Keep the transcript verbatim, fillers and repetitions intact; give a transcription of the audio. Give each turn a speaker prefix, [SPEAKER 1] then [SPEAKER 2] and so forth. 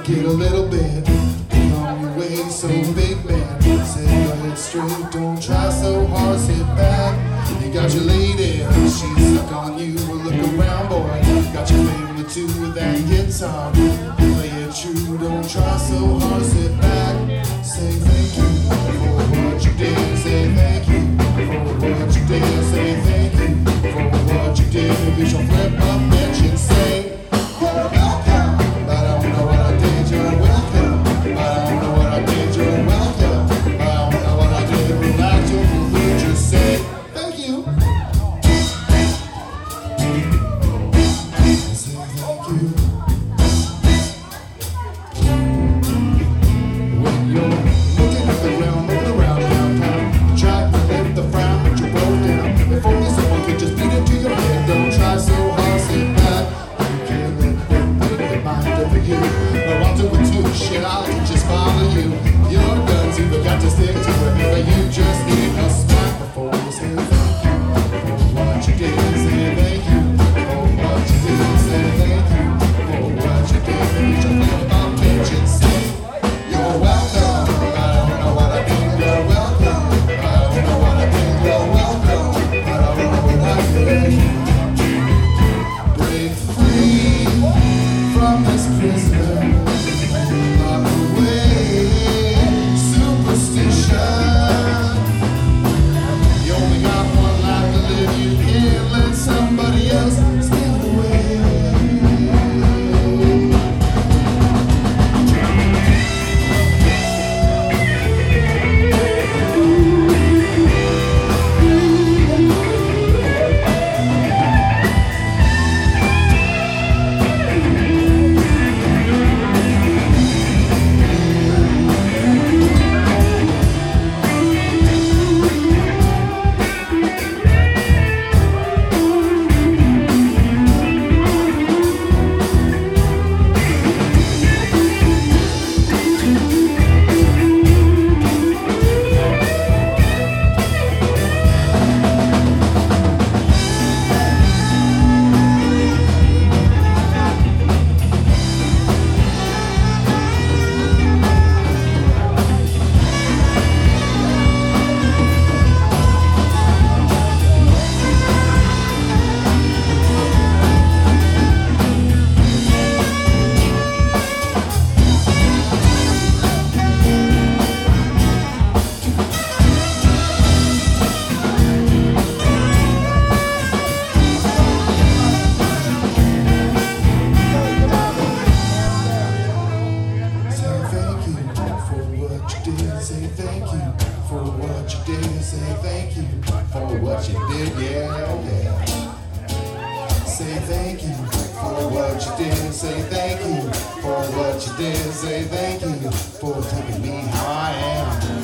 [SPEAKER 1] get a little bit. Come your way, so big man. Say go ahead straight, don't try so hard, sit back. You got your lady, she's stuck on you. Well, look around, boy. Got your favorite too with that guitar. Play it true, don't try so hard, sit back. Say thank you for what you did. Say thank you for what you did. Say thank you for what you did. You shall flip up and say, you're welcome. But I don't know what I did, you're welcome. But I don't know what I did, you're welcome. But I don't know what I did, relax your food, just say thank you. Say thank you. When you're looking at the ground, moving around downtown, try to lift the frown, but you broke down. If only someone could just beat it to your head, don't try so hard, sit back. You can't let them make their mind over you. Or I'll do it too, shit, I'll just follow you. Your guns, you've got to stick to it, but you just need a smack before you say thank you for what you did. Say thank you for what you did. Say thank you for what you did. And you just flip up and say, you're welcome. I don't know what I did, you're welcome. I don't know what I did, you're welcome. I don't know what I did. Break free from this prison. Lock away superstition. You only got one life to live, you can't let somebody else steal it away. Say thank you for what you did. Say thank you for what you did, yeah, yeah. Say thank you for what you did. Say thank you for what you did. Say thank you for taking me how I am.